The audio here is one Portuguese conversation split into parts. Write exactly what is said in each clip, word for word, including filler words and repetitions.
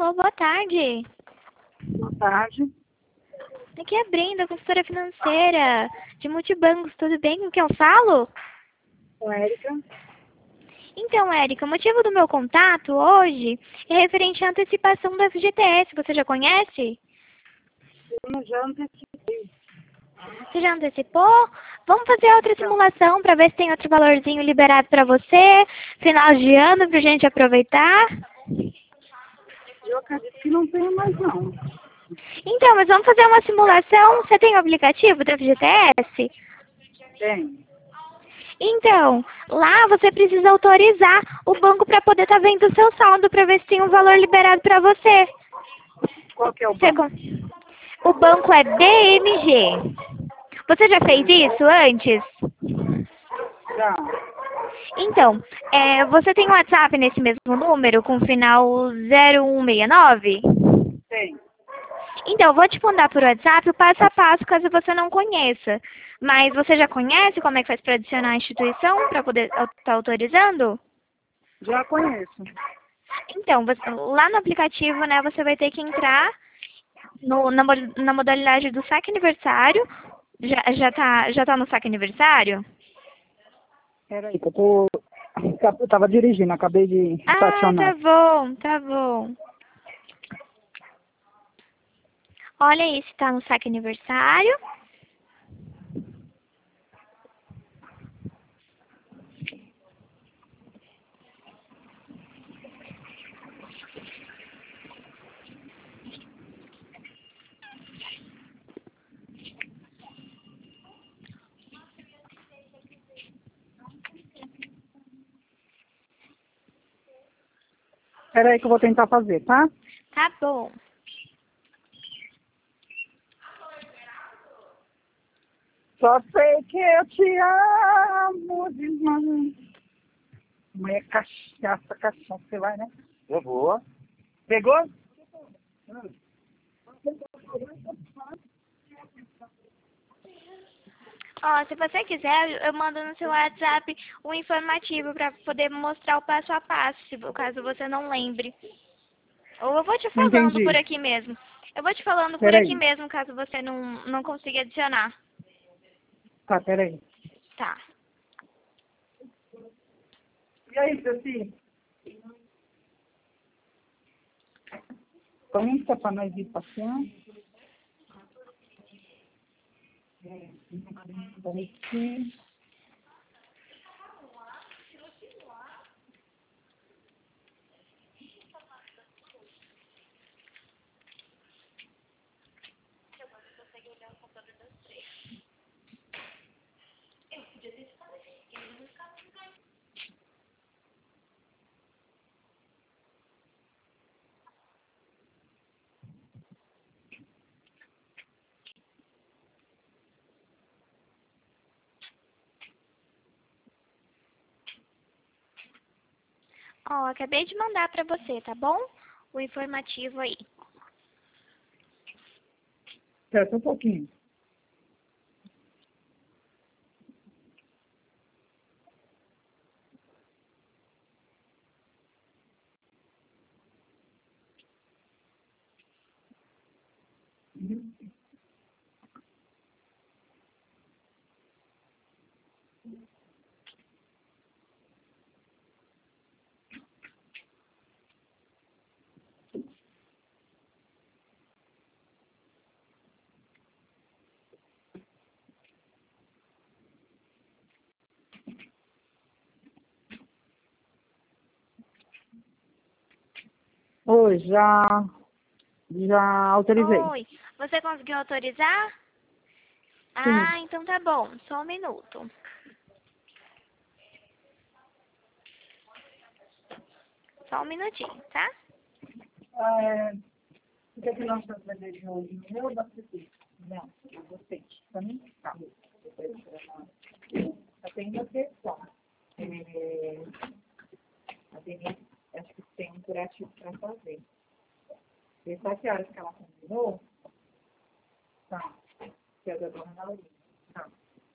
Alô, boa tarde. Boa tarde. Aqui é a Brenda, consultora financeira de Multibancos. Tudo bem? Com quem eu falo? Sou Érica. Então, Érica, o motivo do meu contato hoje é referente à antecipação do F G T S. Você já conhece? Eu já antecipei. Você já antecipou? Vamos fazer outra Já. simulação para ver se tem outro valorzinho liberado para você. Final de ano, para a gente aproveitar. Eu acredito que não tenho mais, não. Então, mas vamos fazer uma simulação. Você tem o aplicativo do F G T S? Tem. Então, lá você precisa autorizar o banco para poder estar vendo o seu saldo para ver se tem um valor liberado para você. Qual que é o Você banco? con- O banco é B M G. Você já fez isso antes? Já. Então, é, você tem um WhatsApp nesse mesmo número com final zero um seis nove? Tem. Então, eu vou te mandar por WhatsApp o passo a passo caso você não conheça. Mas você já conhece como é que faz para adicionar a instituição para poder estar autorizando? Já conheço. Então, você- lá no aplicativo, né, você vai ter que entrar no, na, mo- na modalidade do saque aniversário. Já, já, tá, já tá no saque aniversário? Peraí, que eu tô... Eu tava dirigindo, acabei de Ah, tá estacionar. bom, tá bom. Olha aí se tá no saque aniversário. Peraí que eu vou tentar fazer, tá? Tá bom. Só sei que eu te amo demais. Amanhã é cachaça, cachaça. Você vai, né? Eu vou. Pegou? Ó, se você quiser, eu mando no seu WhatsApp um informativo para poder mostrar o passo a passo, se caso você não lembre. Ou eu vou te Não falando por entendi. aqui mesmo. Eu vou te falando por aqui Peraí. mesmo, caso você não, não consiga adicionar. Tá, peraí. Tá. E aí, Ceci? Pensa pra nós ir passear. Aqui. Ó, acabei de mandar pra você, tá bom? O informativo aí. Espera um pouquinho. Oi, já, já autorizei. Oi, você conseguiu autorizar? Sim. Ah, então tá bom. Só um minuto. Só um minutinho, tá? É, o que é que nós estamos fazendo de hoje? Eu ou da Ceci? Não, eu gostei. Pra mim, tá. Só tem uma questão. É, a Denise, acho que tem um curativo para fazer. E sabe que horas que ela combinou? Tá. Que é da dona Laurinha. Tá.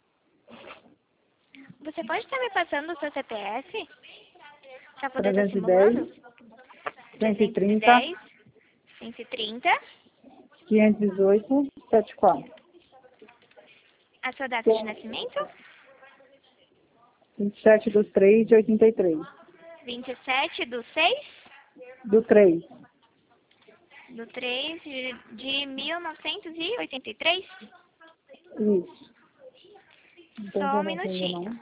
Você pode estar me passando o seu C P F? Pra poder estar trezentos e dez, simulando? cento e trinta, trezentos e dez, cento e trinta. quinhentos e dezoito, setenta e quatro. A sua data de nascimento? vinte e sete do três de oitenta e três. vinte e sete do seis Do três. do três de, de mil novecentos e oitenta e três? Isso. Não tem Só um problema minutinho. não.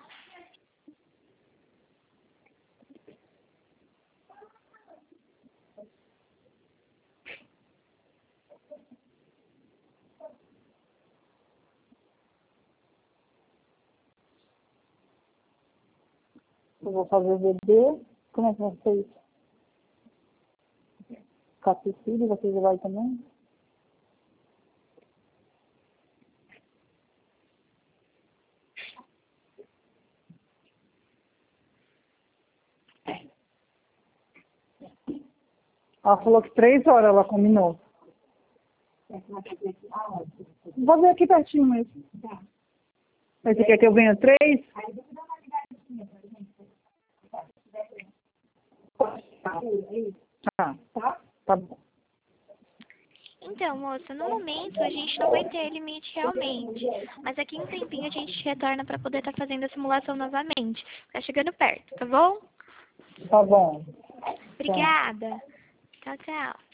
Eu vou fazer o bebê. Como é que vai ser isso? Capicílio, você já vai também? Ela falou que três horas ela combinou. Vou ver aqui pertinho mesmo. Mas você quer que eu venha três? Tá, tá, tá bom. Então, moça, no momento a gente não vai ter limite realmente. Mas daqui um tempinho a gente retorna para poder estar fazendo a simulação novamente. Tá chegando perto, tá bom? Tá bom. Obrigada. Tchau, tchau.